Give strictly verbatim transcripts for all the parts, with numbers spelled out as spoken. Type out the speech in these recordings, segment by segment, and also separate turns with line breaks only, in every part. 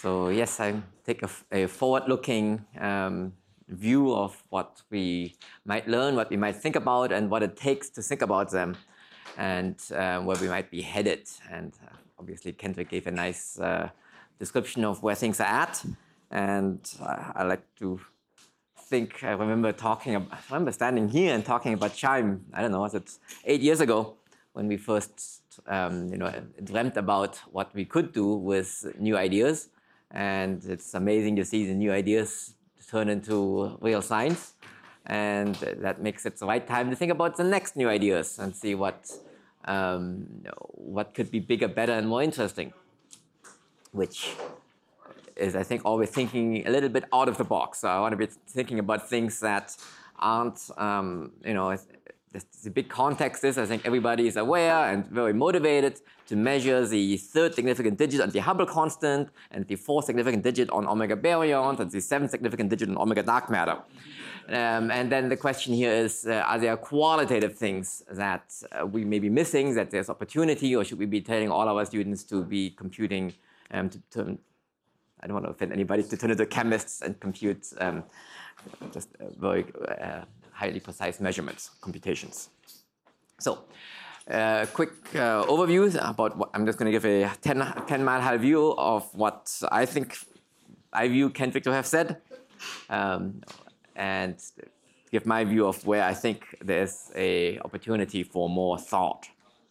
So yes, I take a, a forward-looking um, view of what we might learn, what we might think about, and what it takes to think about them, and uh, where we might be headed. And uh, obviously, Kendrick gave a nice uh, description of where things are at, and I, I like to think I remember talking. About, I remember standing here and talking about Chime. I don't know, was it eight years ago when we first, um, you know, dreamt about what we could do with new ideas. And it's amazing to see the new ideas turn into real science. And that makes it the right time to think about the next new ideas and see what, um, what could be bigger, better, and more interesting, which is, I think, always thinking a little bit out of the box. So I want to be thinking about things that aren't, um, you know, the big context is, I think everybody is aware and very motivated to measure the third significant digit on the Hubble constant and the fourth significant digit on omega baryons and the seventh significant digit on omega dark matter. Um, and then the question here is, uh, are there qualitative things that uh, we may be missing, that there's opportunity, or should we be telling all our students to be computing, um, to, to, I don't want to offend anybody, to turn into chemists and compute um, just uh, very uh, highly precise measurements, computations. So, uh, quick uh, overview about what I'm just going to give a ten mile high view of what I think I view Kendrick to have said, um, and give my view of where I think there's a opportunity for more thought.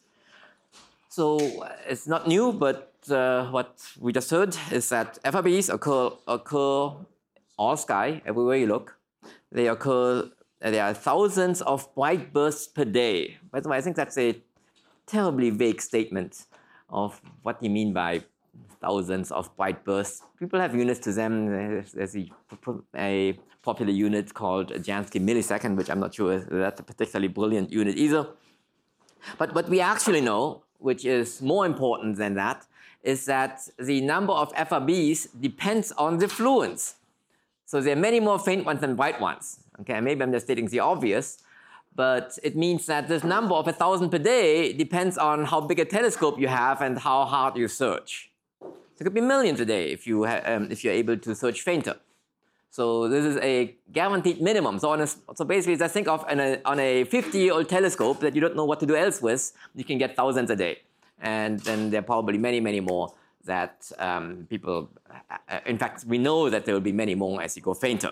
So it's not new, but uh, what we just heard is that F R Bs occur, occur all sky, everywhere you look. They occur, there are thousands of bright bursts per day. By the way, I think that's a terribly vague statement of what you mean by thousands of bright bursts. People have units to them. There's, there's a, a popular unit called a Jansky millisecond, which I'm not sure is that's a particularly brilliant unit either. But what we actually know, which is more important than that, is that the number of F R Bs depends on the fluence. So there are many more faint ones than bright ones. Okay, maybe I'm just stating the obvious, but it means that this number of a thousand per day depends on how big a telescope you have and how hard you search. So it could be millions a day if, you um, if you're able to search fainter. So this is a guaranteed minimum. So, on a, so basically, just think of an, a, on a fifty-year-old telescope that you don't know what to do else with, you can get thousands a day. And then there are probably many, many more that um, people, uh, in fact, we know that there will be many more as you go fainter.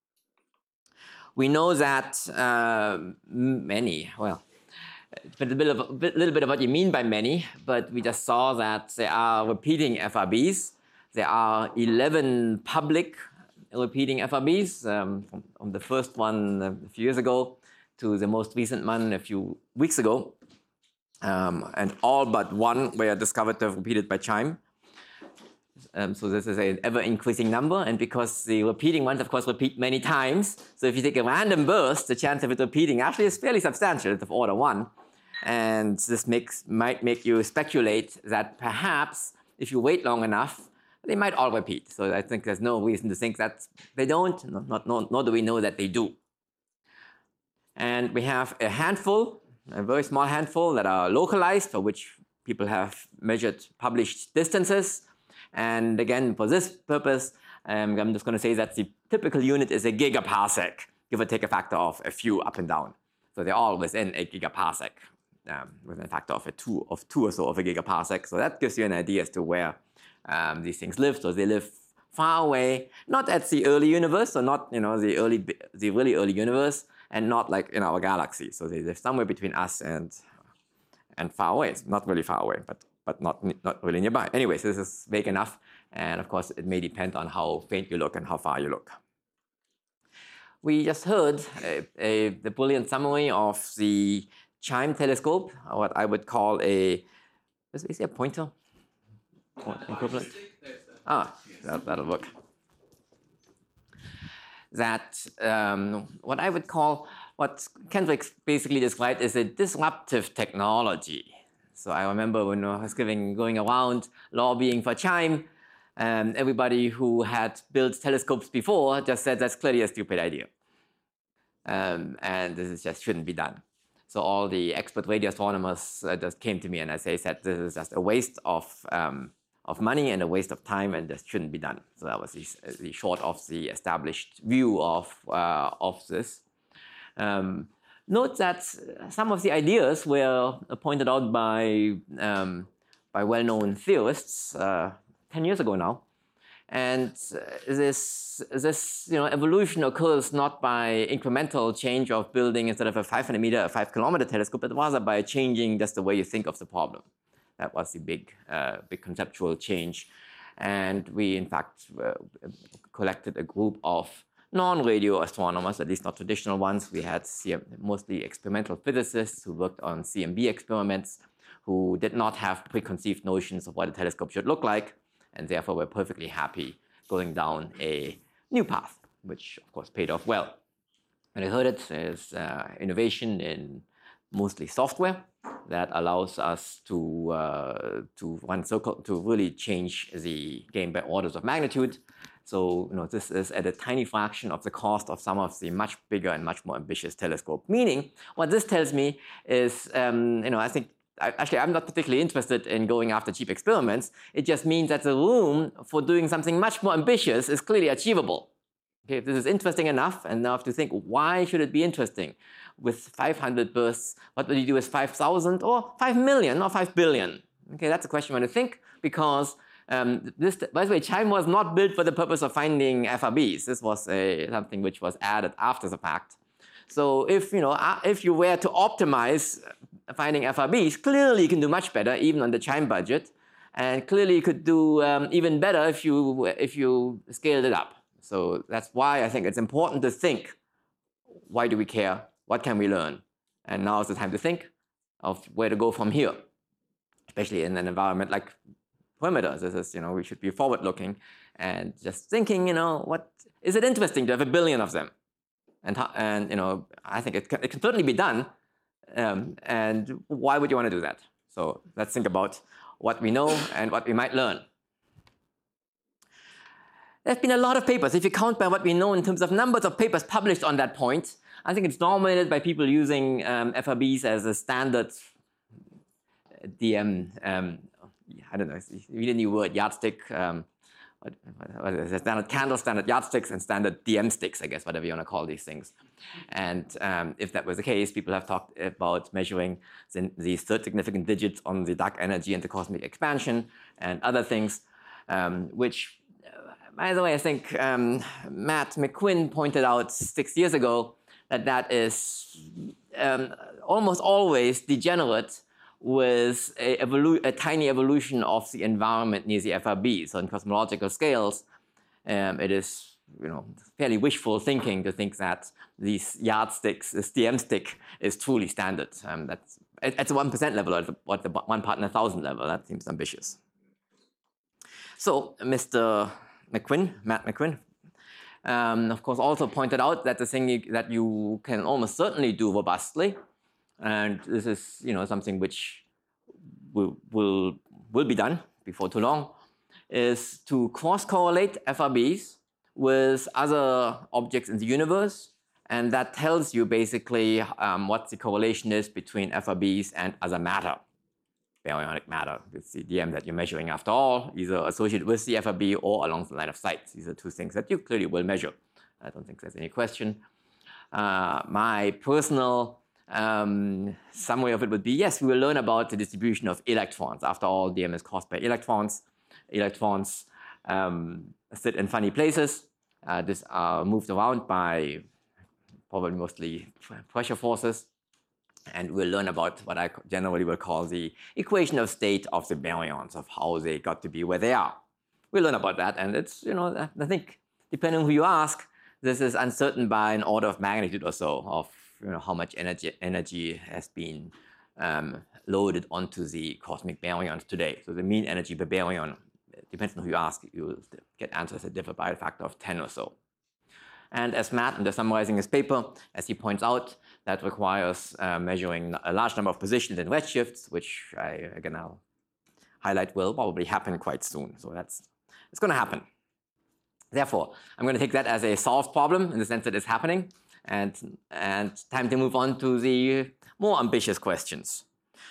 We know that uh, many, well, it's a, bit of, a bit, little bit of what you mean by many, but we just saw that there are repeating F R Bs. There are eleven public repeating F R Bs, um, from, from the first one a few years ago to the most recent one a few weeks ago. Um, and all but one were discovered to have repeated by Chime. Um, so this is an ever-increasing number, and because the repeating ones, of course, repeat many times, so if you take a random burst, the chance of it repeating actually is fairly substantial. It's of order one. And this makes, might make you speculate that perhaps if you wait long enough, they might all repeat. So I think there's no reason to think that they don't, not, not, nor do we know that they do. And we have a handful, a very small handful that are localized, for which people have measured published distances. And again, for this purpose, um, I'm just going to say that the typical unit is a gigaparsec, give or take a factor of a few up and down. So they're all within a gigaparsec, um, within a factor of a two, of two or so of a gigaparsec. So that gives you an idea as to where um, these things live. So they live far away, not at the early universe, so not you know the early, the really early universe, and not like in our galaxy. So they live somewhere between us and and far away. It's not really far away, but but not, not really nearby. Anyways, this is vague enough, and of course, it may depend on how faint you look and how far you look. We just heard a, a, the brilliant summary of the Chime telescope, or what I would call a, is, is there a pointer? Equivalent? Ah, that, that'll work. That, um, what I would call, what Kendrick basically described as a disruptive technology. So I remember when I was giving, going around lobbying for Chime, um, everybody who had built telescopes before just said that's clearly a stupid idea. Um, and this is just shouldn't be done. So all the expert radio astronomers uh, just came to me and I say, said this is just a waste of, um, of money and a waste of time, and this shouldn't be done. So that was the, the short of the established view of, uh, of this. Um, note that some of the ideas were pointed out by, um, by well-known theorists uh, ten years ago now. And this, this you know, evolution occurs not by incremental change of building instead of a five hundred meter, a five kilometer telescope, but rather by changing just the way you think of the problem. That was the big, uh, big conceptual change. And we, in fact, uh, collected a group of non-radio astronomers, at least not traditional ones. We had C M mostly experimental physicists who worked on C M B experiments, who did not have preconceived notions of what a telescope should look like, and therefore we're perfectly happy going down a new path, which of course paid off well. And I heard it is uh, innovation in mostly software that allows us to uh, to run circle to really change the game by orders of magnitude. So you know this is at a tiny fraction of the cost of some of the much bigger and much more ambitious telescope. Meaning, what this tells me is, um, you know, I think. Actually, I'm not particularly interested in going after cheap experiments. It just means that the room for doing something much more ambitious is clearly achievable. Okay, if this is interesting enough, and now I have to think, why should it be interesting? With five hundred bursts, what would you do with five thousand or five million or five billion? Okay, that's a question I want to think, because um, this, by the way, CHIME was not built for the purpose of finding F R Bs. This was a, something which was added after the fact. So if, you know, if you were to optimize finding F R Bs, clearly you can do much better, even on the CHIME budget. And clearly you could do um, even better if you, if you scaled it up. So that's why I think it's important to think, why do we care? What can we learn? And now is the time to think of where to go from here, especially in an environment like Perimeter. This is, you know, we should be forward-looking and just thinking, you know, what, is it interesting to have a billion of them? And, and you know, I think it can, it can certainly be done. Um, and why would you want to do that? So let's think about what we know and what we might learn. There have been a lot of papers. If you count by what we know in terms of numbers of papers published on that point, I think it's dominated by people using um, F R Bs as a standard D M, um, I don't know, read a new word, yardstick, um, What, what is it? Standard candles, standard yardsticks, and standard D M sticks, I guess, whatever you want to call these things. And um, if that was the case, people have talked about measuring the, the third significant digits on the dark energy and the cosmic expansion and other things, um, which, uh, by the way, I think um, Matt McQuinn pointed out six years ago that that is um, almost always degenerate with a, evolu a tiny evolution of the environment near the F R B. So in cosmological scales, um, it is, you know, fairly wishful thinking to think that these yardsticks, this D M stick, is truly standard. Um, that's at the one percent level, or at the, at the one part in a thousand level. That seems ambitious. So Mister McQuinn, Matt McQuinn, um, of course, also pointed out that the thing you, that you can almost certainly do robustly, and this is, you know, something which will, will, will be done before too long, is to cross-correlate F R Bs with other objects in the universe. And that tells you basically um, what the correlation is between F R Bs and other matter, baryonic matter. It's the D M that you're measuring after all, either associated with the F R B or along the line of sight. These are two things that you clearly will measure. I don't think there's any question. Uh, my personal Um, summary of it would be, yes, we will learn about the distribution of electrons. After all, D M is caused by electrons. Electrons um, sit in funny places. Uh, these are moved around by probably mostly pressure forces. And we'll learn about what I generally will call the equation of state of the baryons, of how they got to be where they are. We'll learn about that. And it's, you know, I think, depending on who you ask, this is uncertain by an order of magnitude or so of, you know, how much energy, energy has been um, loaded onto the cosmic baryons today. So the mean energy per baryon, depends on who you ask, you will get answers that differ by a factor of ten or so. And as Matt, in the summarizing his paper, as he points out, that requires uh, measuring a large number of positions in redshifts, which I, again, I'll highlight will probably happen quite soon. So that's, it's going to happen. Therefore, I'm going to take that as a solved problem in the sense that it's happening. And, and time to move on to the more ambitious questions.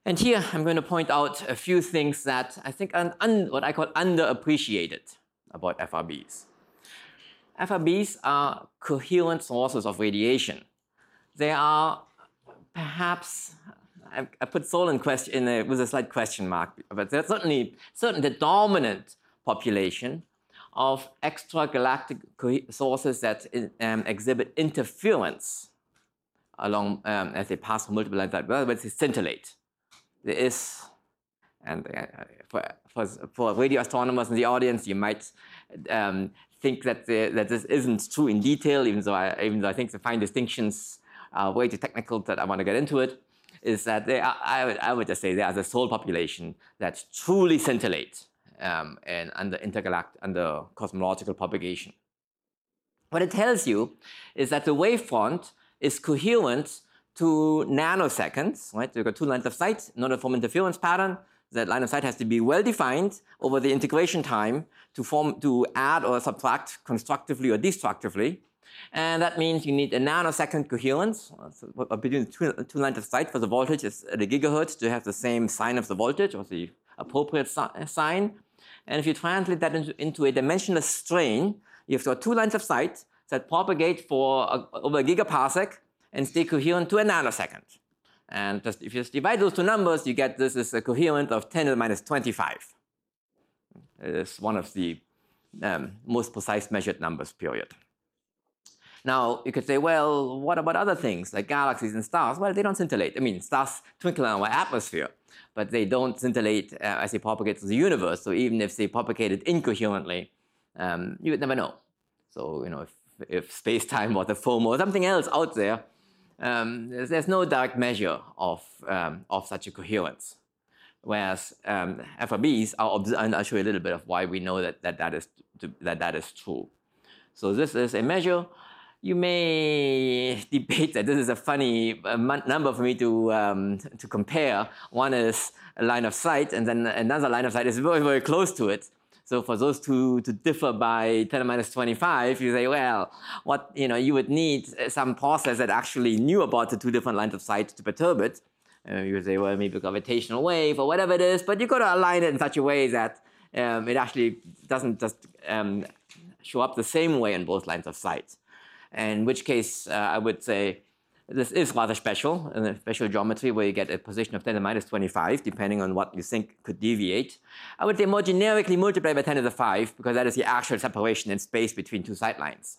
And here I'm going to point out a few things that I think are un what I call underappreciated about F R Bs. F R Bs are coherent sources of radiation. They are perhaps, I, I put soul in question in a, with a slight question mark, but they're certainly, certainly the dominant population of extragalactic sources that um, exhibit interference along um, as they pass through multiple lines, well, but they scintillate. There is, and uh, for, for, for radio astronomers in the audience, you might um, think that, the, that this isn't true in detail, even though I, even though I think the fine distinctions are way too technical that I want to get into it, is that they are, I, would, I would just say they are the sole population that truly scintillate um, and under intergalactic, under cosmological propagation. What it tells you is that the wavefront is coherent to nanoseconds, right? You've got two lines of sight, not a form interference pattern. That line of sight has to be well defined over the integration time to form, to add or subtract constructively or destructively. And that means you need a nanosecond coherence so between two, two lines of sight for the voltage is at a gigahertz to have the same sign of the voltage or the appropriate si sign. And if you translate that into, into a dimensionless strain, you've got two lines of sight that propagate for a, over a gigaparsec and stay coherent to a nanosecond. And just, if you just divide those two numbers, you get this is a coherent of ten to the minus twenty-five. It's one of the um, most precise measured numbers, period. Now, you could say, well, what about other things like galaxies and stars? Well, they don't scintillate. I mean, stars twinkle in our atmosphere, but they don't scintillate uh, as they propagate through the universe. So even if they propagated incoherently, um, you would never know. So, you know, if, if space-time was a foam or something else out there, um, there's, there's no direct measure of, um, of such a coherence. Whereas um, F R Bs are, and I'll show you a little bit of why we know that that, that, is, that, that is true. So this is a measure. You may debate that this is a funny uh, number for me to, um, to compare. One is a line of sight, and then another line of sight is very, very close to it. So for those two to differ by ten to the minus twenty-five, you say, well, what, you know, you would need some process that actually knew about the two different lines of sight to perturb it. Uh, you would say, well, maybe a gravitational wave or whatever it is, but you've got to align it in such a way that um, it actually doesn't just um, show up the same way in both lines of sight. In which case, uh, I would say this is rather special, in a special geometry where you get a position of ten to the minus twenty-five, depending on what you think could deviate. I would say more generically multiply by ten to the five, because that is the actual separation in space between two sight lines.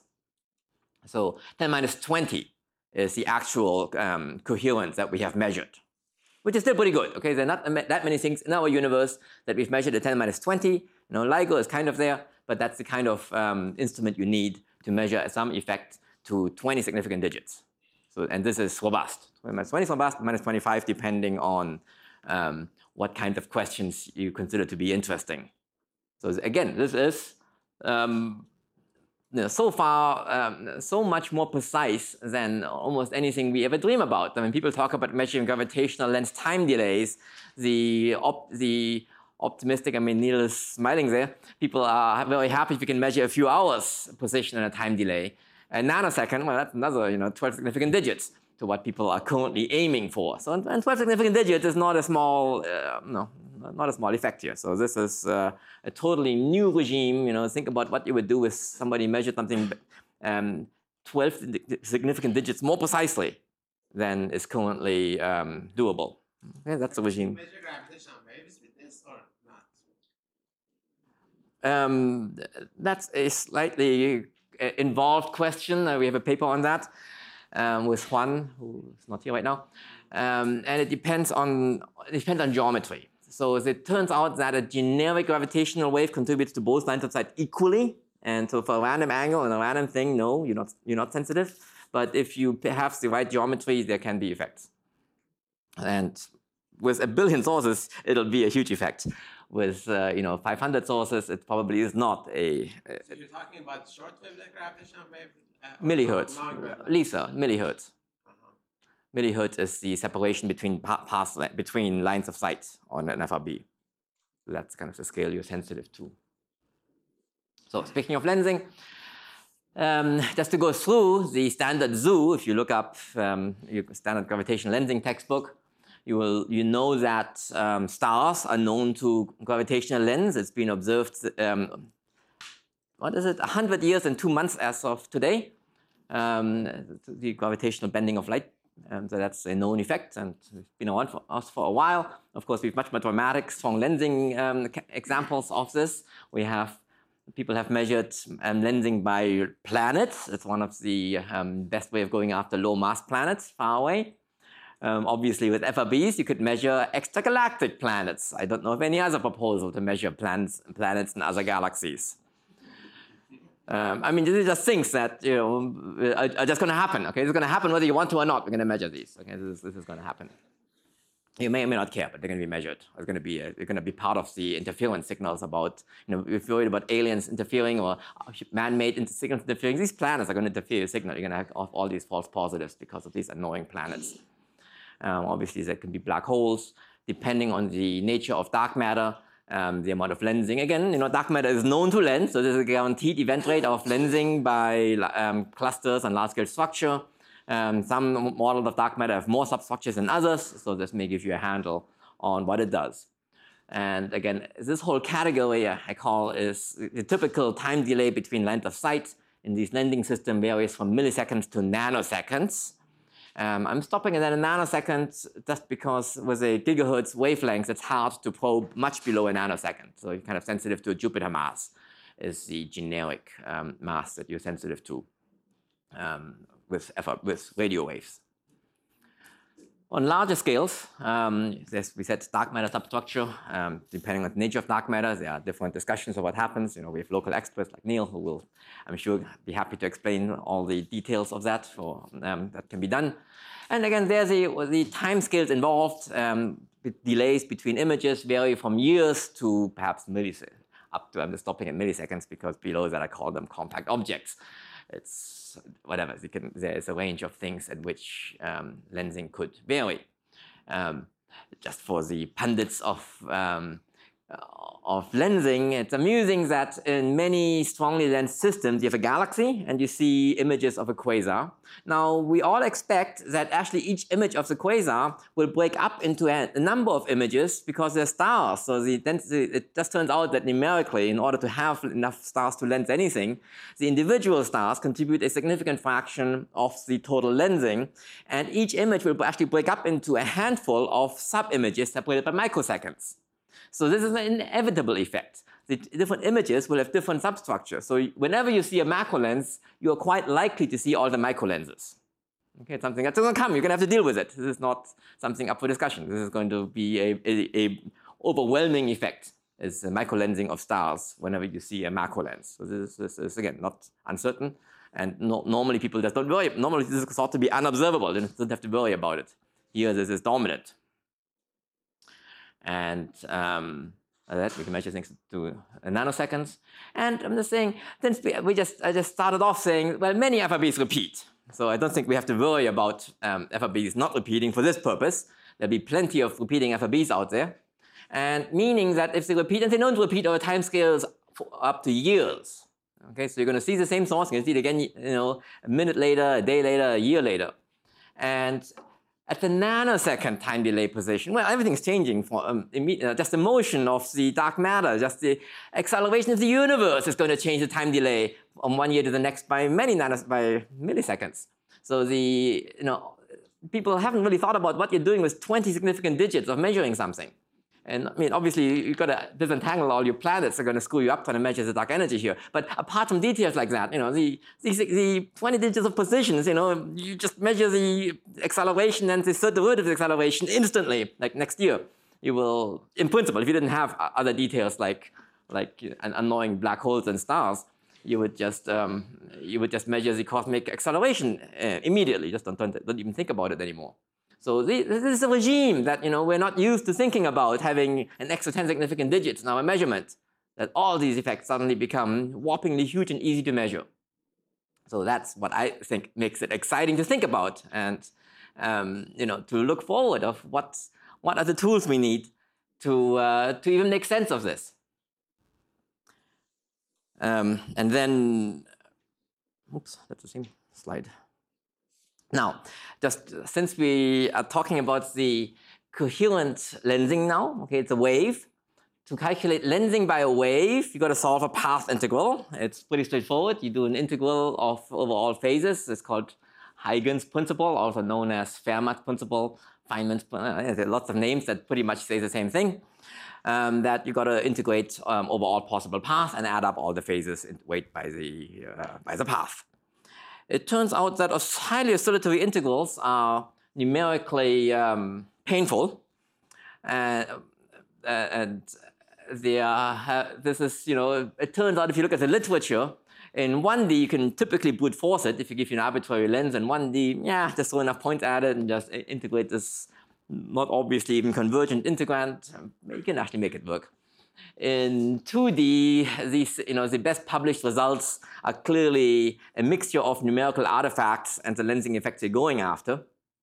So ten to the minus twenty is the actual um, coherence that we have measured, which is still pretty good. Okay, there are not that many things in our universe that we've measured at ten to the minus twenty. You know, LIGO is kind of there, but that's the kind of um, instrument you need to measure some effect to twenty significant digits. So, and this is robust. Minus twenty is robust, minus twenty-five depending on um, what kind of questions you consider to be interesting. So again, this is um, you know, so far um, so much more precise than almost anything we ever dream about. I mean, people talk about measuring gravitational lens time delays. The, op the optimistic, I mean, Neil is smiling there. People are very happy if you can measure a few hours position and a time delay. A nanosecond, well, that's another, you know, twelve significant digits to what people are currently aiming for. So, and twelve significant digits is not a small, uh, no, not a small effect here. So this is uh, a totally new regime. You know, think about what you would do if somebody measured something um, twelve significant digits more precisely than is currently um, doable. Okay, that's the regime.
Measure gravitational waves with this or not?
Um, that's a slightly involved question. Uh, we have a paper on that um, with Juan, who's not here right now. Um, and it depends on it depends on geometry. So it turns out that a generic gravitational wave contributes to both lines of sight equally. And so for a random angle and a random thing, no, you're not you're not sensitive. But if you have the right geometry, there can be effects. And with a billion sources, it'll be a huge effect. With uh, you know five hundred sources, it probably is not a. a
so you're talking about short-wave gravitational wave? Uh,
millihertz, Lisa, millihertz.
Uh-huh.
Millihertz is the separation between pass between lines of sight on an F R B. So that's kind of the scale you're sensitive to. So speaking of lensing, um, just to go through the standard zoo, if you look up um, your standard gravitational lensing textbook, you will you know that um, stars are known to gravitational lens. It's been observed, um, what is it, one hundred years and two months as of today, um, the gravitational bending of light. Um, so that's a known effect, and it's been around for us for a while. Of course, we have much more dramatic, strong lensing um, examples of this. We have, people have measured um, lensing by planets. It's one of the um, best way of going after low mass planets far away. Um, obviously, with F R Bs, you could measure extragalactic planets. I don't know of any other proposal to measure planets, planets in other galaxies. Um, I mean, these are just things that, you know, are, are just going to happen. Okay, it's going to happen whether you want to or not. We're going to measure these. Okay, this is, this is going to happen. You may or may not care, but they're going to be measured. It's going to be a, they're going to be part of the interference signals about, you know, if you're worried about aliens interfering or man-made signals interfering, these planets are going to interfere with signal. You're going to have all these false positives because of these annoying planets. Um, obviously, there can be black holes, depending on the nature of dark matter. Um, the amount of lensing. Again, you know, dark matter is known to lens, so there's a guaranteed event rate of lensing by um, clusters and large-scale structure. Um, some models of dark matter have more substructures than others, so this may give you a handle on what it does. And again, this whole category I call is the typical time delay between length of sight in these lensing system varies from milliseconds to nanoseconds. Um, I'm stopping at a nanosecond just because with a gigahertz wavelength, it's hard to probe much below a nanosecond. So you're kind of sensitive to a Jupiter mass is the generic um, mass that you're sensitive to um, with, with radio waves. On larger scales, um, as we said, dark matter substructure. Um, depending on the nature of dark matter, there are different discussions of what happens. You know, we have local experts like Neil who will, I'm sure, be happy to explain all the details of that. For um, that can be done. And again, there's the, the time scales involved. Um, delays between images vary from years to perhaps milliseconds. Up to, I'm just stopping at milliseconds because below that I call them compact objects. It's whatever, you can, there is a range of things at which um, lensing could vary. Um, just for the pundits of, um, of lensing, it's amusing that in many strongly lensed systems, you have a galaxy and you see images of a quasar. Now, we all expect that actually each image of the quasar will break up into a, a number of images because they're stars. So the density, it just turns out that numerically, in order to have enough stars to lens anything, the individual stars contribute a significant fraction of the total lensing. And each image will actually break up into a handful of sub-images separated by microseconds. So this is an inevitable effect. The different images will have different substructures. So whenever you see a macro lens, you're quite likely to see all the micro lenses. Okay, it's something that doesn't come. You're going to have to deal with it. This is not something up for discussion. This is going to be a, a, a overwhelming effect. It's a micro lensing of stars whenever you see a macro lens. So this, this is, again, not uncertain. And no, normally people just don't worry. Normally this is thought to be unobservable. You don't have to worry about it. Here this is dominant. And um, that we can measure things to nanoseconds. And I'm just saying, since we, we just I just started off saying, well, many F R Bs repeat. So I don't think we have to worry about um, F R Bs not repeating for this purpose. There'll be plenty of repeating F R Bs out there. And meaning that if they repeat, and they don't repeat over time scales for up to years. Okay, so you're going to see the same source, you're going to see it again, you know, a minute later, a day later, a year later. And at the nanosecond time delay position, well, everything's changing. For um, uh, just the motion of the dark matter, just the acceleration of the universe is going to change the time delay from one year to the next by many nanos, by milliseconds. So the, you know, people haven't really thought about what you're doing with twenty significant digits of measuring something. And I mean, obviously, you've got to disentangle all your planets are going to screw you up trying to measure the dark energy here. But apart from details like that, you know, the, the, the twenty digits of positions, you know, you just measure the acceleration and the third derivative acceleration instantly, like next year. You will, in principle, if you didn't have other details like, like annoying black holes and stars, you would just, um, you would just measure the cosmic acceleration uh, immediately. Just don't, don't, don't even think about it anymore. So this is a regime that, you know, we're not used to thinking about having an extra ten significant digits in our measurement, that all these effects suddenly become whoppingly huge and easy to measure. So that's what I think makes it exciting to think about and, um, you know, to look forward of what, what are the tools we need to, uh, to even make sense of this. Um, and then, oops, that's the same slide. Now, just since we are talking about the coherent lensing now. Okay, it's a wave. To calculate lensing by a wave, you got to solve a path integral. It's pretty straightforward. You do an integral of over all phases. It's called Huygens principle, also known as Fermat's principle, Feynman's. Uh, there are lots of names that pretty much say the same thing. Um, that you got to integrate um, over all possible paths and add up all the phases and weight by the uh, by the path. It turns out that highly oscillatory integrals are numerically um, painful, uh, and they are. Uh, this is, you know, it turns out if you look at the literature, in one D you can typically brute force it if you give you an arbitrary lens. In one D, yeah, just throw enough points at it and just integrate this not obviously even convergent integrand. You can actually make it work. In two D, these, you know, the best published results are clearly a mixture of numerical artifacts and the lensing effects you're going after.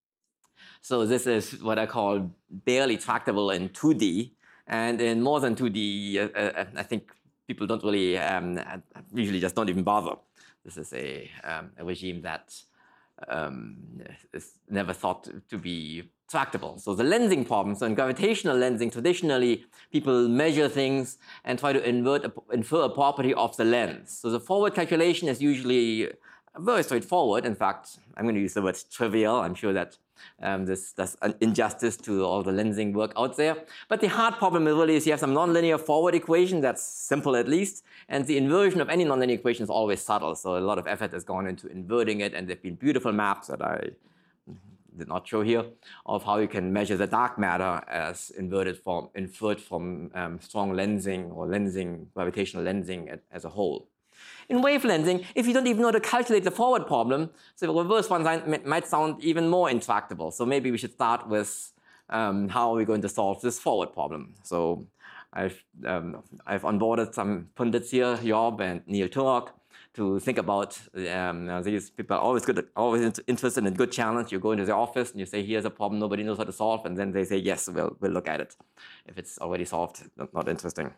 So this is what I call barely tractable in two D. And in more than two D, uh, uh, I think people don't really, um, usually just don't even bother. This is a, um, a regime that um, is never thought to be tractable. So the lensing problem, so in gravitational lensing, traditionally people measure things and try to invert a, infer a property of the lens. So the forward calculation is usually very straightforward. In fact, I'm going to use the word trivial. I'm sure that um, this does an injustice to all the lensing work out there. But the hard problem really is you have some nonlinear forward equation that's simple at least, and the inversion of any nonlinear equation is always subtle. So a lot of effort has gone into inverting it, and there have been beautiful maps that I did not show here of how you can measure the dark matter as inverted from, inferred from um, strong lensing or lensing, gravitational lensing as a whole. In wave lensing, if you don't even know how to calculate the forward problem, so the reverse one might sound even more intractable. So maybe we should start with um, how are we going to solve this forward problem. So I've, um, I've onboarded some pundits here, Job and Neil Turok, to think about um, these people are always good, always interested in a good challenge. You go into the office and you say, here's a problem nobody knows how to solve, and then they say, yes, we'll, we'll look at it. If it's already solved, not, not interesting.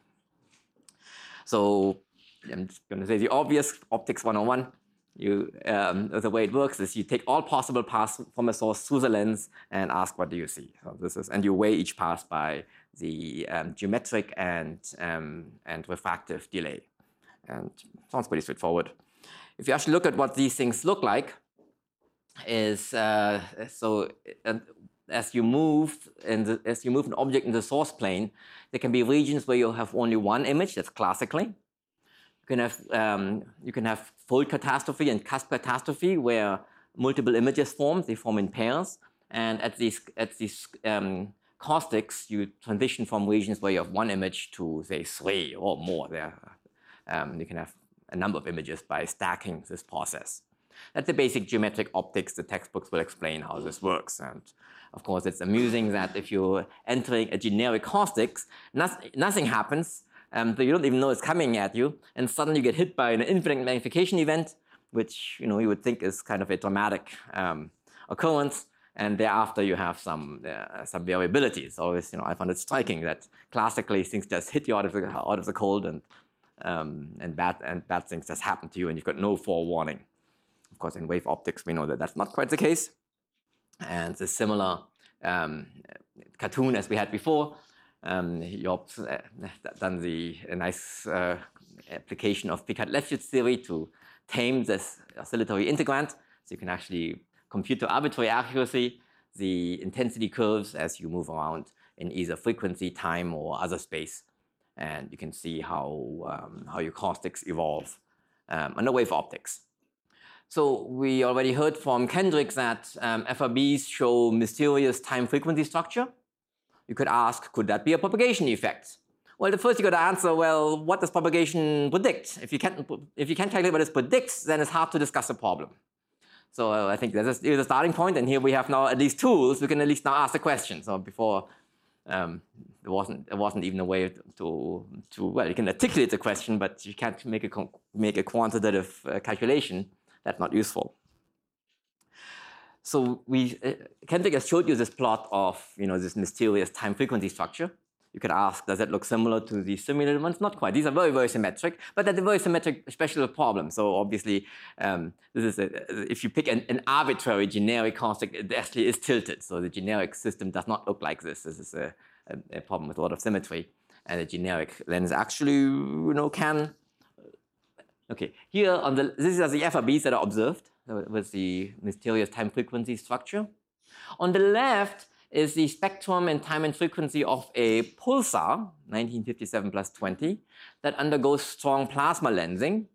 So I'm just going to say the obvious, optics one oh one. You, um, the way it works is you take all possible paths from a source through the lens and ask, what do you see? So this is, and you weigh each path by the um, geometric and, um, and refractive delay. And sounds pretty straightforward. If you actually look at what these things look like, is uh, so uh, as you move in the, as you move an object in the source plane, there can be regions where you have only one image. That's classically. You can have um, you can have fold catastrophe and cusp catastrophe where multiple images form. They form in pairs, and at these at these um, caustics, you transition from regions where you have one image to say three or more. There. Um, you can have a number of images by stacking this process. That's the basic geometric optics. The textbooks will explain how this works. And of course, it's amusing that if you're entering a generic caustics, nothing, nothing happens. Um, so you don't even know it's coming at you. And suddenly you get hit by an infinite magnification event, which, you know, you would think is kind of a dramatic um, occurrence. And thereafter, you have some uh, some variability. It's always, you know, I found it striking that classically things just hit you out of the, out of the cold, and Um, and bad and bad things just happen to you, and you've got no forewarning. Of course, in wave optics, we know that that's not quite the case. And the similar um, cartoon as we had before, um, Job's uh, done the a nice uh, application of Picard-Lefschetz theory to tame this oscillatory integrand, so you can actually compute to arbitrary accuracy the intensity curves as you move around in either frequency, time, or other space. And you can see how, um, how your caustics evolve um, under wave optics. So we already heard from Kendrick that um, F R Bs show mysterious time-frequency structure. You could ask, could that be a propagation effect? Well, the first you got to answer, well, what does propagation predict? If you can't, if you can't calculate what it predicts, then it's hard to discuss a problem. So uh, I think that's a, a starting point, and here we have now at least tools. We can at least now ask the question. So before, um, there wasn't there wasn't even a way to to well, you can articulate the question, but you can't make a make a quantitative uh, calculation. That's not useful. So we uh, Kendrick has showed you this plot of you know this mysterious time frequency structure. You could ask, does it look similar to the simulated ones? Not quite. These are very, very symmetric, but they're very symmetric special problem. So obviously, um, this is a, if you pick an, an arbitrary generic constant, it actually is tilted. So the generic system does not look like this. This is a, a, a problem with a lot of symmetry. And a generic lens actually, you know, can. Okay, here on the, these are the F R Bs that are observed with the mysterious time frequency structure. On the left is the spectrum and time and frequency of a pulsar, nineteen fifty-seven plus twenty, that undergoes strong plasma lensing.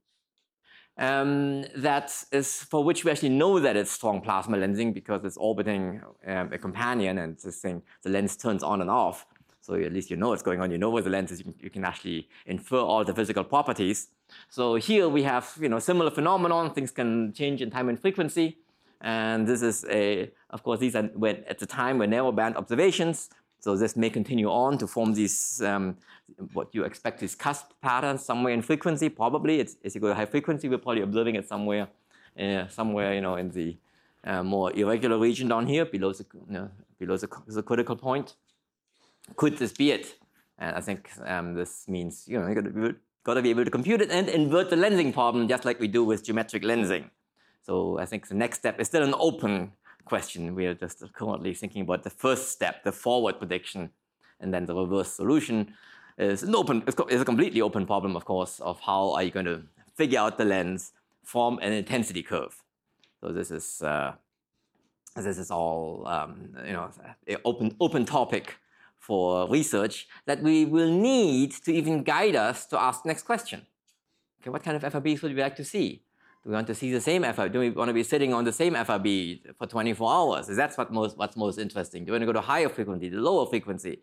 Um, that is for which we actually know that it's strong plasma lensing because it's orbiting um, a companion, and this thing, the lens turns on and off. So at least you know what's going on. You know where the lens is. You can, you can actually infer all the physical properties. So here we have, you know, similar phenomenon. Things can change in time and frequency. And this is a, of course, these are when, at the time were narrow band observations. So this may continue on to form these, um, what you expect is cusp patterns somewhere in frequency. Probably, it's, as you go to high frequency, we're probably observing it somewhere, uh, somewhere, you know, in the uh, more irregular region down here, below the, you know, below the, the critical point. Could this be it? And I think um, this means, you know, you got to be able to compute it and invert the lensing problem, just like we do with geometric lensing. So I think the next step is still an open question. We are just currently thinking about the first step, the forward prediction, and then the reverse solution is an open, is a completely open problem, of course, of how are you going to figure out the lens from an intensity curve. So this is uh, this is all um, you know, an open open topic for research that we will need to even guide us to ask the next question. Okay, what kind of F R Bs would we like to see? Do we want to see the same F R B? Do we want to be sitting on the same F R B for twenty-four hours? Is that what most, what's most interesting? Do we want to go to higher frequency, the lower frequency?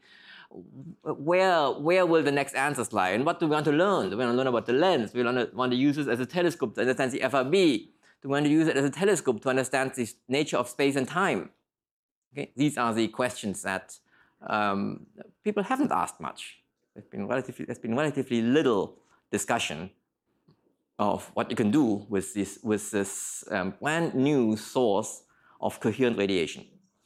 Where, where will the next answers lie? And what do we want to learn? Do we want to learn about the lens? Do we want to, want to use it as a telescope to understand the F R B? Do we want to use it as a telescope to understand the nature of space and time? Okay? These are the questions that um, people haven't asked much. There's been relatively, there's been relatively little discussion of what you can do with this, with this um, brand new source of coherent radiation.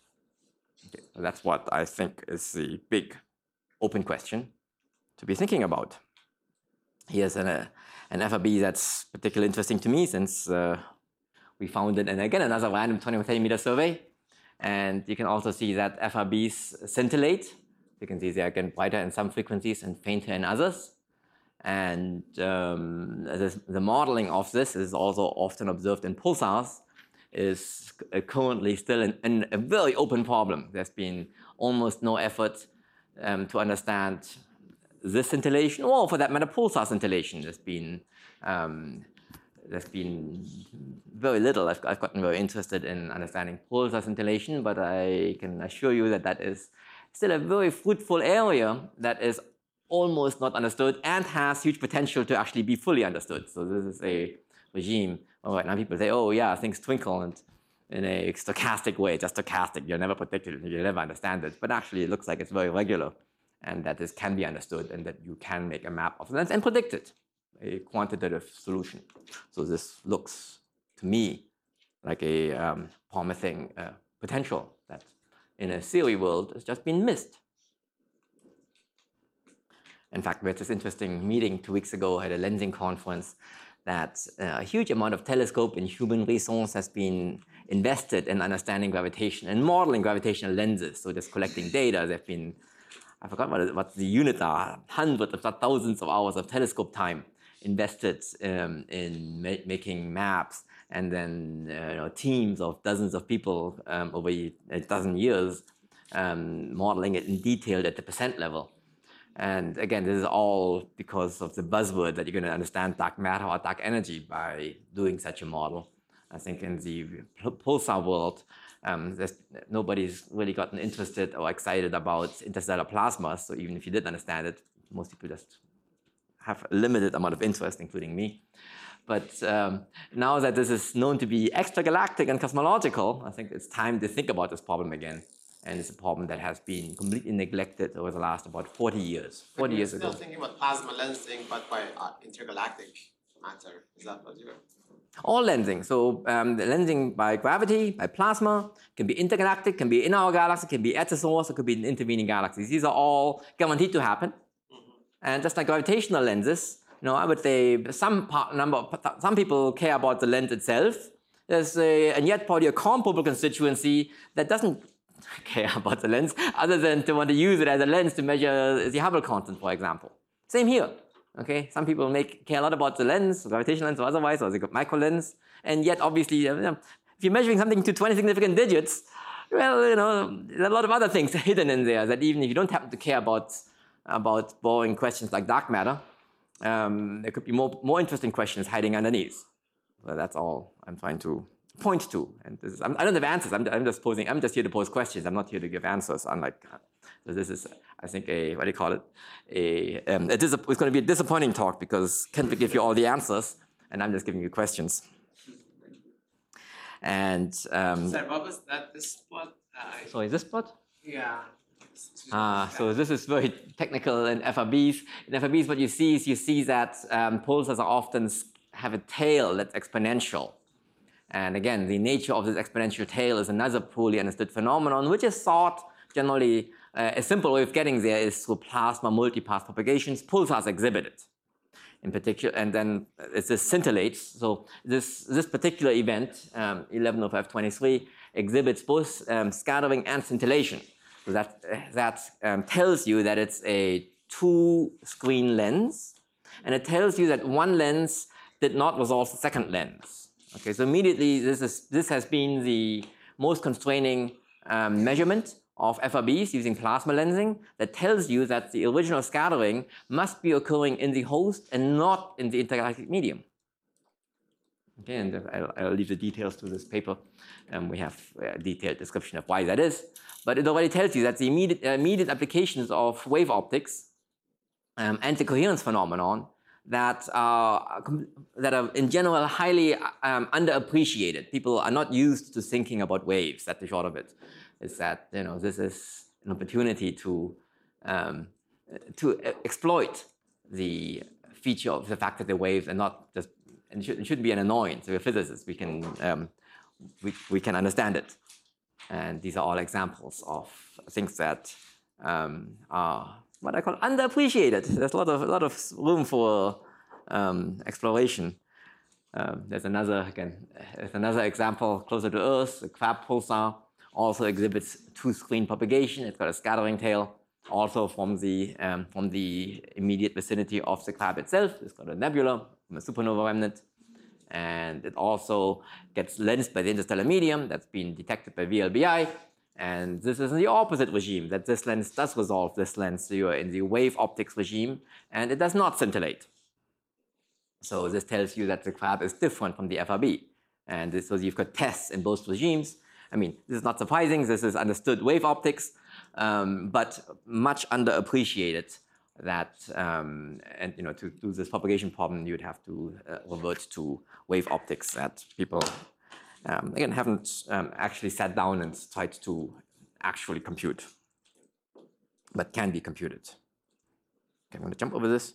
Okay, so that's what I think is the big open question to be thinking about. Here's an, uh, an F R B that's particularly interesting to me since uh, we found it, and again, another random twenty-one centimeter survey. And you can also see that F R Bs scintillate. You can see they are again brighter in some frequencies and fainter in others. And um, this, the modeling of this is also often observed in pulsars, is currently still in, in a very open problem. There's been almost no effort um, to understand this scintillation, or for that matter, pulsar scintillation. There's been um, there's been very little. I've, I've gotten very interested in understanding pulsar scintillation, but I can assure you that that is still a very fruitful area that is almost not understood and has huge potential to actually be fully understood. So this is a regime. All right, now people say, oh yeah, things twinkle and in a stochastic way, just stochastic. You'll never predict it, you'll never understand it. But actually it looks like it's very regular and that this can be understood and that you can make a map of the lens and predict it, a quantitative solution. So this looks to me like a um, promising uh, potential that in a theory world has just been missed. In fact, we had this interesting meeting two weeks ago at a lensing conference that uh, a huge amount of telescope and human resource has been invested in understanding gravitation and modeling gravitational lenses. So just collecting data. There have been, I forgot what, what the units are, hundreds of thousands of hours of telescope time invested um, in ma making maps, and then uh, you know, teams of dozens of people um, over a dozen years um, modeling it in detail at the percent level. And again, this is all because of the buzzword that you're going to understand dark matter or dark energy by doing such a model. I think in the pulsar world, um, nobody's really gotten interested or excited about interstellar plasma. So even if you did understand it, most people just have a limited amount of interest, including me. But um, now that this is known to be extragalactic and cosmological, I think it's time to think about this problem again. And it's a problem that has been completely neglected over the last about forty years. forty years ago.
Still thinking about plasma lensing, but by uh, intergalactic. matter. Is that what you're?
All lensing. So um, the lensing by gravity, by plasma, can be intergalactic, can be in our galaxy, can be at the source, it could be in intervening galaxies. These are all guaranteed to happen. Mm-hmm. And just like gravitational lenses, you know, I would say some part, number, some people care about the lens itself. There's a, and yet probably a comparable constituency that doesn't care about the lens, other than to want to use it as a lens to measure the Hubble constant, for example. Same here. Okay, some people make care a lot about the lens, gravitational lens or otherwise, or the micro lens, and yet obviously, you know, if you're measuring something to twenty significant digits, well, you know, there's a lot of other things hidden in there that even if you don't happen to care about about boring questions like dark matter, um, there could be more more interesting questions hiding underneath. So that's all I'm trying to point to. And this is, I'm, I don't have answers. I'm, I'm just posing. I'm just here to pose questions. I'm not here to give answers. Unlike, so this is, I think, a what do you call it? A um, it is a, it's going to be a disappointing talk because Kent will give you all the answers, and I'm just giving you questions. And um,
Sir, what was that? This plot? Uh,
sorry, this plot?
Yeah.
Ah, so this is very technical in F R Bs. In F R Bs, what you see is you see that um, pulsars are often have a tail that's exponential. And again, the nature of this exponential tail is another poorly understood phenomenon, which is thought generally, uh, a simple way of getting there is through plasma multipath propagations. Pulsars exhibit it in particular, and then it's this scintillates. So this, this particular event, um, eleven oh five twenty-three, exhibits both um, scattering and scintillation. So that, uh, that um, tells you that it's a two-screen lens, and it tells you that one lens did not resolve the second lens. Okay, so immediately this, is, this has been the most constraining um, measurement of F R Bs using plasma lensing that tells you that the original scattering must be occurring in the host and not in the intergalactic medium. Okay, and I'll, I'll leave the details to this paper. Um, we have a detailed description of why that is. But it already tells you that the immediate, uh, immediate applications of wave optics um, and the coherence phenomenon that are, that are in general highly um, underappreciated. People are not used to thinking about waves. That's the short of it. Is that, you know, this is an opportunity to um, to exploit the feature of the fact that the waves are not just, and it shouldn't be an annoyance. So we're physicists, we can um, we we can understand it, and these are all examples of things that um, are what I call underappreciated. There's a lot of a lot of room for um, exploration. Um, there's another again. There's another example closer to Earth. The Crab pulsar also exhibits two-screen propagation. It's got a scattering tail, also from the um, from the immediate vicinity of the Crab itself. It's got a nebula from a supernova remnant, and it also gets lensed by the interstellar medium that's been detected by V L B I. And this is in the opposite regime, that this lens does resolve this lens. So you're in the wave optics regime, and it does not scintillate. So this tells you that the Crab is different from the F R B. And this, so you've got tests in both regimes. I mean, this is not surprising. This is understood wave optics, um, but much underappreciated. That um, and you know, to do this propagation problem, you'd have to uh, revert to wave optics that people um, again haven't um, actually sat down and tried to actually compute, but can be computed. Okay, I'm going to jump over this.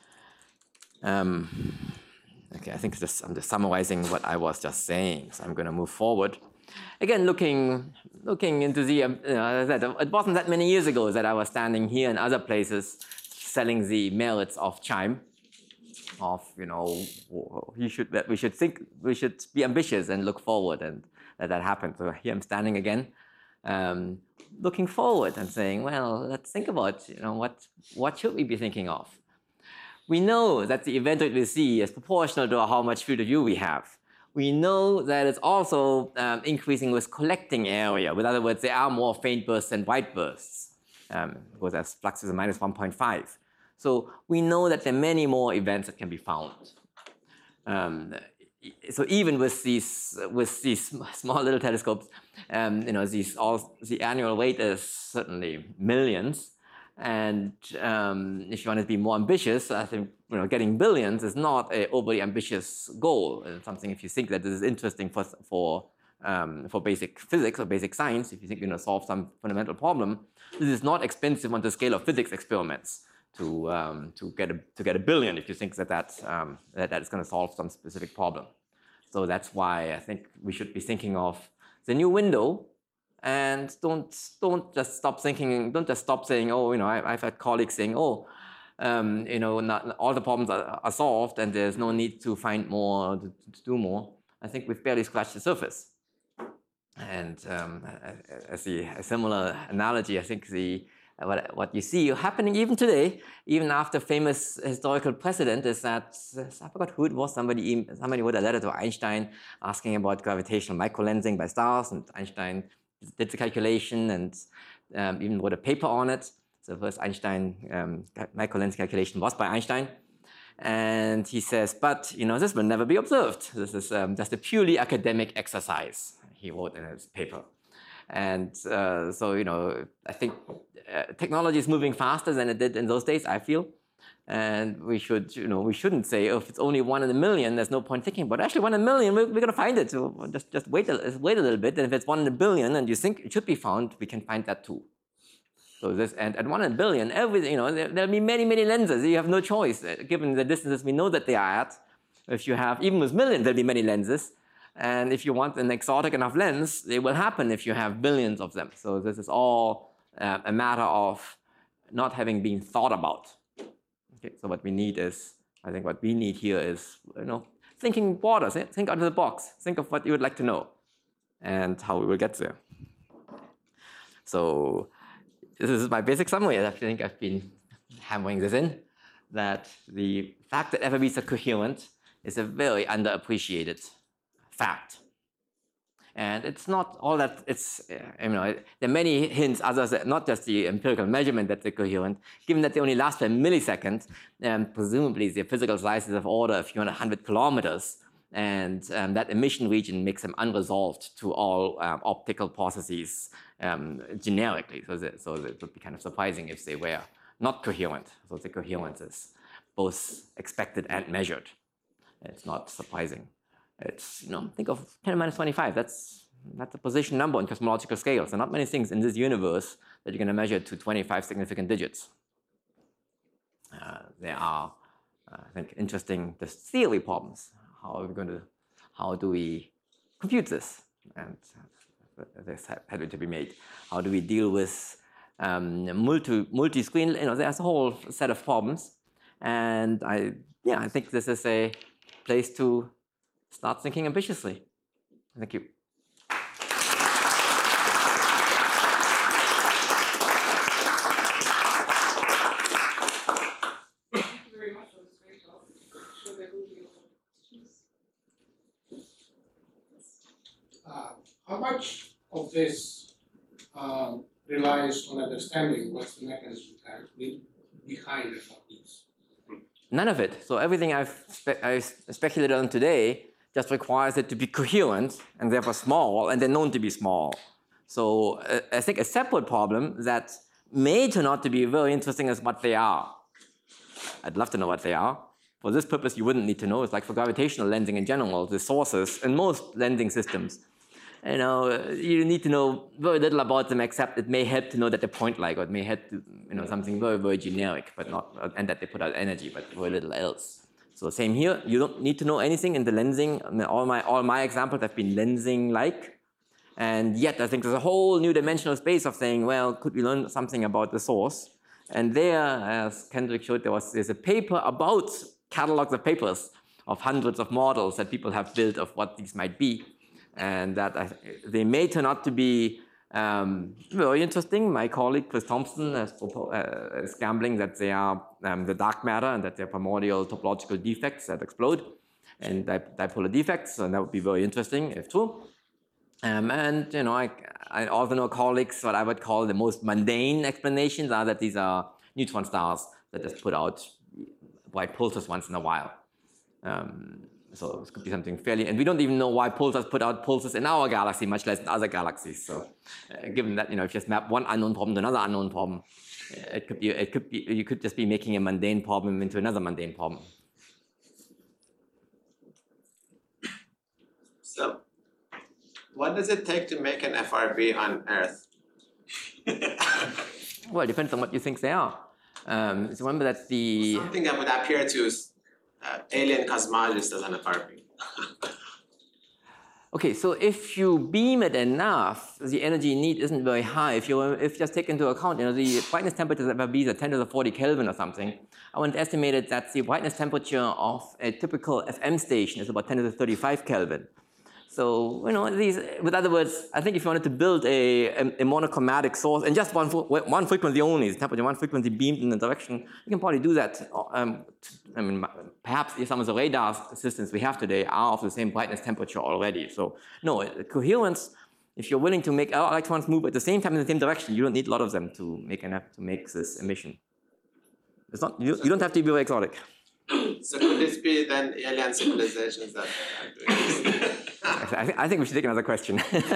Um, okay, I think this, I'm just summarizing what I was just saying, so I'm going to move forward. Again, looking looking into the, um, you know, as I said, it wasn't that many years ago that I was standing here and other places selling the merits of CHIME, of, you know, you should, that we should think, we should be ambitious and look forward, and that that happened. So here I'm standing again, um, looking forward and saying, well, let's think about, you know, what, what should we be thinking of? We know that the event rate we see is proportional to how much field of view we have. We know that it's also um, increasing with collecting area. In other words, there are more faint bursts than white bursts, um, because as flux is a minus one point five. So we know that there are many more events that can be found. Um, so even with these with these small little telescopes, um, you know, these all the annual rate is certainly millions. And um, if you want to be more ambitious, I think, you know, getting billions is not an overly ambitious goal. It's something, if you think that this is interesting for for um, for basic physics or basic science, if you think you're going to solve some fundamental problem, this is not expensive on the scale of physics experiments. to um, to get a to get a billion if you think that that um, that that's going to solve some specific problem. So that's why I think we should be thinking of the new window, and don't don't just stop thinking. Don't just stop saying, oh, you know, I, I've had colleagues saying, oh, um, you know, not all the problems are, are solved, and there's no need to find more to, to do more. I think we've barely scratched the surface. And um, as the, a similar analogy, I think the what, what you see happening even today, even after famous historical precedent, is that, I forgot who it was, somebody, somebody wrote a letter to Einstein asking about gravitational microlensing by stars, and Einstein did the calculation and um, even wrote a paper on it. So the first Einstein um, microlensing calculation was by Einstein. And he says, but, you know, this will never be observed. This is um, just a purely academic exercise, he wrote in his paper. And uh, so, you know, I think uh, technology is moving faster than it did in those days, I feel. And we should, you know, we shouldn't say, oh, if it's only one in a million, there's no point thinking about it. Actually, one in a million, we're, we're going to find it. So just, just wait, a, wait a little bit. And if it's one in a billion and you think it should be found, we can find that too. So this, and at one in a billion, everything, you know, there, there'll be many, many lenses. You have no choice, given the distances we know that they are at. If you have, even with millions, there'll be many lenses. And if you want an exotic enough lens, it will happen if you have billions of them. So this is all uh, a matter of not having been thought about. Okay, so what we need is, I think what we need here is, you know, thinking broader, think out of the box, think of what you would like to know and how we will get there. So this is my basic summary. I think I've been hammering this in, that the fact that F I Bs are coherent is a very underappreciated fact. And it's not all that, it's, you know, there are many hints, others, not just the empirical measurement that they're coherent, given that they only last for a millisecond, and presumably the physical size is of order a few hundred kilometers, and um, that emission region makes them unresolved to all um, optical processes um, generically. So, that, so it would be kind of surprising if they were not coherent. So the coherence is both expected and measured. It's not surprising. It's, you know, think of ten to the minus twenty-five. That's, that's a position number on cosmological scales. There are not many things in this universe that you're going to measure to twenty-five significant digits. Uh, there are, uh, I think, interesting the theory problems. How are we going to, how do we compute this? And uh, this had to be made. How do we deal with um, multi, multi-screen? You know, there's a whole set of problems. And I, yeah, I think this is a place to start thinking ambitiously. Thank you.
Thank you very much for this great talk. So there will be
uh, How much of this um, relies on understanding what's the mechanism behind F I Bs?
None of it. So everything I've, spe I've speculated on today just requires it to be coherent and therefore small, and they're known to be small. So uh, I think a separate problem that may turn out to be very interesting is what they are. I'd love to know what they are. For this purpose, you wouldn't need to know. It's like for gravitational lensing in general, the sources in most lensing systems. You know, you need to know very little about them, except it may help to know that they point like, or it may help to, you know, something very, very generic, but not, and that they put out energy, but very little else. So same here, you don't need to know anything in the lensing. I mean, all my, all my examples have been lensing-like. And yet I think there's a whole new dimensional space of saying, well, could we learn something about the source? And there, as Kendrick showed, there was, there's a paper about catalogs of papers of hundreds of models that people have built of what these might be. And that I, they may turn out to be um, very interesting. My colleague Chris Thompson is, uh, is gambling that they are um, the dark matter and that they're primordial topological defects that explode and dip dipolar defects, and that would be very interesting if true. Um, and you know, I, I also know colleagues what I would call the most mundane explanations are that these are neutron stars that just put out white pulsars once in a while. Um, So this could be something fairly, and we don't even know why pulsars put out pulsars in our galaxy, much less in other galaxies. So, uh, given that, you know, if you just map one unknown problem to another unknown problem, it could be, it could be, you could just be making a mundane problem into another mundane problem.
So, what does it take to make an F R B on Earth?
Well, it depends on what you think they are. Um, so remember that the
Something that would appear to uh, alien cosmologists as an F R P.
okay, so if you beam it enough, the energy need isn't very high. If you if you just take into account, you know, the brightness temperatures of F R Bs are ten to the forty Kelvin or something, I want to estimate it that the brightness temperature of a typical F M station is about ten to the thirty-five Kelvin. So, you know, these, with other words, I think if you wanted to build a, a, a monochromatic source and just one, one frequency only, the temperature, one frequency beamed in the direction, you can probably do that. Um, I mean, perhaps some of the radar systems we have today are of the same brightness temperature already. So, no, coherence, if you're willing to make electrons move at the same time in the same direction, you don't need a lot of them to make enough to make this emission. It's not, you, you don't have to be very exotic.
So could this be then alien civilizations that are doing this?
I, th I think we should take another question.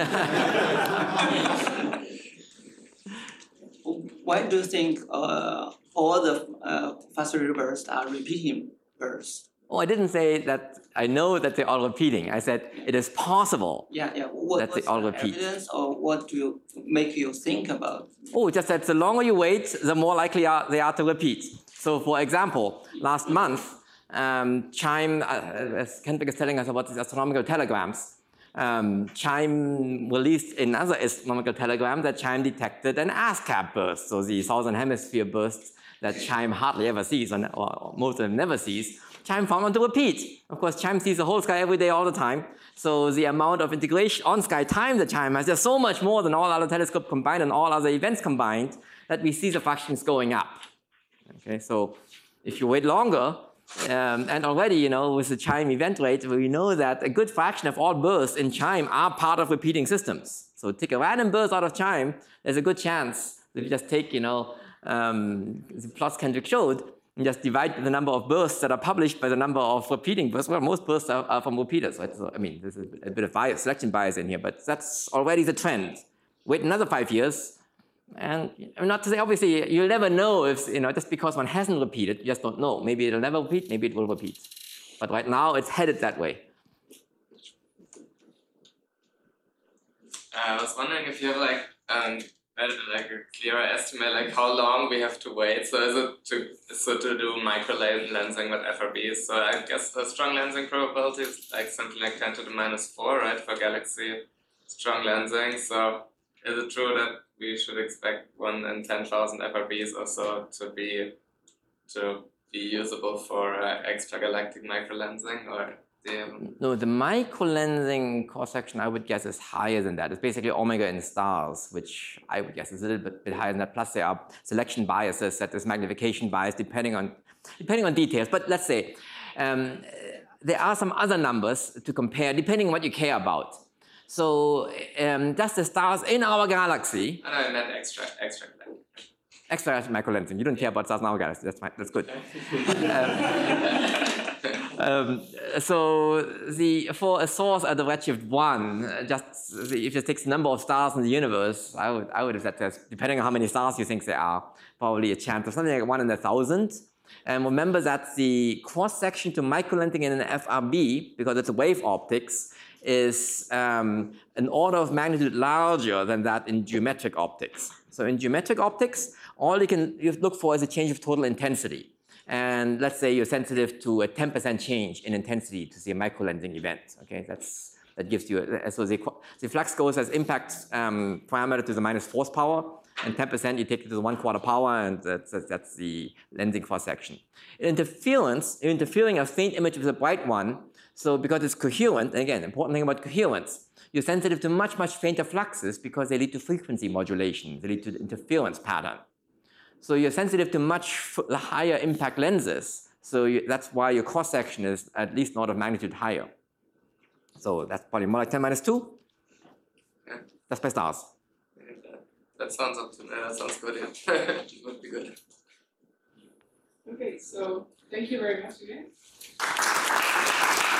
Why do you think uh, all the uh, fast Fourier bursts are repeating bursts?
Oh, I didn't say that I know that they're all repeating. I said it is possible.
Yeah, yeah. What,
that they
what's
all
the
repeat.
evidence, or what do you make you think about?
Oh, just that the longer you wait, the more likely are, they are to repeat. So, for example, last month, um, Chime, uh, as Kendrick is telling us about these astronomical telegrams, um, Chime released another astronomical telegram that Chime detected an ASCAP burst, so the southern hemisphere bursts that Chime hardly ever sees, or, or most of them never sees. Chime found one to repeat. Of course, Chime sees the whole sky every day, all the time. So the amount of integration on sky time that Chime has, there's so much more than all other telescopes combined and all other events combined that we see the fractions going up. Okay, so if you wait longer, um, and already, you know, with the Chime event rate, we know that a good fraction of all bursts in Chime are part of repeating systems. So take a random burst out of Chime, there's a good chance that you just take, you know, um, the plots Kendrick showed, and just divide the number of bursts that are published by the number of repeating bursts. Well, most bursts are, are from repeaters, right? So, I mean, there's a, a bit of bias, selection bias in here, but that's already the trend. Wait another five years, and not to say, obviously, you'll never know if, you know, just because one hasn't repeated, you just don't know. Maybe it'll never repeat, maybe it will repeat. But right now, it's headed that way.
I was wondering if you have like um, like a clearer estimate, like how long we have to wait. So is it to so to do micro lensing with F R Bs? So I guess the strong lensing probability is like something like ten to the minus four, right, for galaxy strong lensing. So is it true that we should expect one in ten thousand F R Bs or so to be to be usable for uh, extragalactic micro lensing, or?
No, the micro-lensing cross-section, I would guess, is higher than that. It's basically omega in stars, which I would guess is a little bit, bit higher than that. Plus, there are selection biases, that is magnification bias, depending on, depending on details. But let's say um, there are some other numbers to compare, depending on what you care about. So um, just the stars in our galaxy.
No, I meant extra, extra.
Extra micro-lensing. You don't care about stars in our galaxy. That's fine. That's good. um, Um, so the, for a source at the redshift one, just the, if it takes the number of stars in the universe, I would, I would have said there's, depending on how many stars you think there are, probably a chance of something like one in a thousand. And remember that the cross-section to microlensing in an F R B, because it's a wave optics, is um, an order of magnitude larger than that in geometric optics. So in geometric optics, all you can you look for is a change of total intensity. And let's say you're sensitive to a ten percent change in intensity to see a microlensing event. Okay, that's that gives you a, so the, the flux goes as impact um, parameter to the minus force power, and ten percent you take it to the one quarter power, and that's, that's, that's the lensing cross section. Interference, interfering a faint image with a bright one. So because it's coherent, and again, important thing about coherence, you're sensitive to much much fainter fluxes because they lead to frequency modulation. They lead to the interference pattern. So you're sensitive to much higher impact lenses. So you, that's why your cross-section is at least an order of magnitude higher. So that's probably more like ten minus two.
Yeah.
That's by stars.
Yeah, that, that sounds up to me. That sounds good. Yeah. It would be good.
Okay, so thank you very much again.